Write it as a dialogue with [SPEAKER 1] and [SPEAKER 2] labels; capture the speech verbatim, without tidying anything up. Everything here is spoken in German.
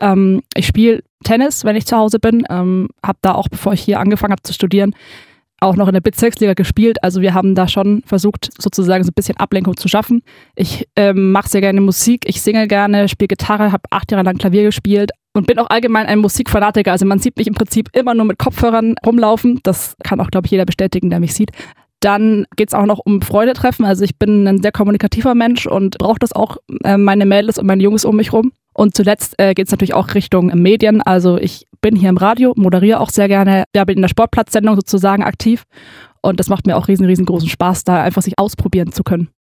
[SPEAKER 1] Ähm, ich spiele Tennis, wenn ich zu Hause bin. Ähm, habe da auch, bevor ich hier angefangen habe zu studieren, auch noch in der Bezirksliga gespielt. Also wir haben da schon versucht, sozusagen so ein bisschen Ablenkung zu schaffen. Ich ähm, mache sehr gerne Musik, ich singe gerne, spiele Gitarre, habe acht Jahre lang Klavier gespielt und bin auch allgemein ein Musikfanatiker. Also man sieht mich im Prinzip immer nur mit Kopfhörern rumlaufen. Das kann auch, glaube ich, jeder bestätigen, der mich sieht. Dann geht es auch noch um Freude treffen. Also ich bin ein sehr kommunikativer Mensch und brauche das auch, äh, meine Mädels und meine Jungs um mich rum. Und zuletzt äh, geht es natürlich auch Richtung Medien. Also ich bin hier im Radio, moderiere auch sehr gerne. Ja, bin in der Sportplatzsendung sozusagen aktiv. Und das macht mir auch riesen, riesengroßen Spaß, da einfach sich ausprobieren zu können.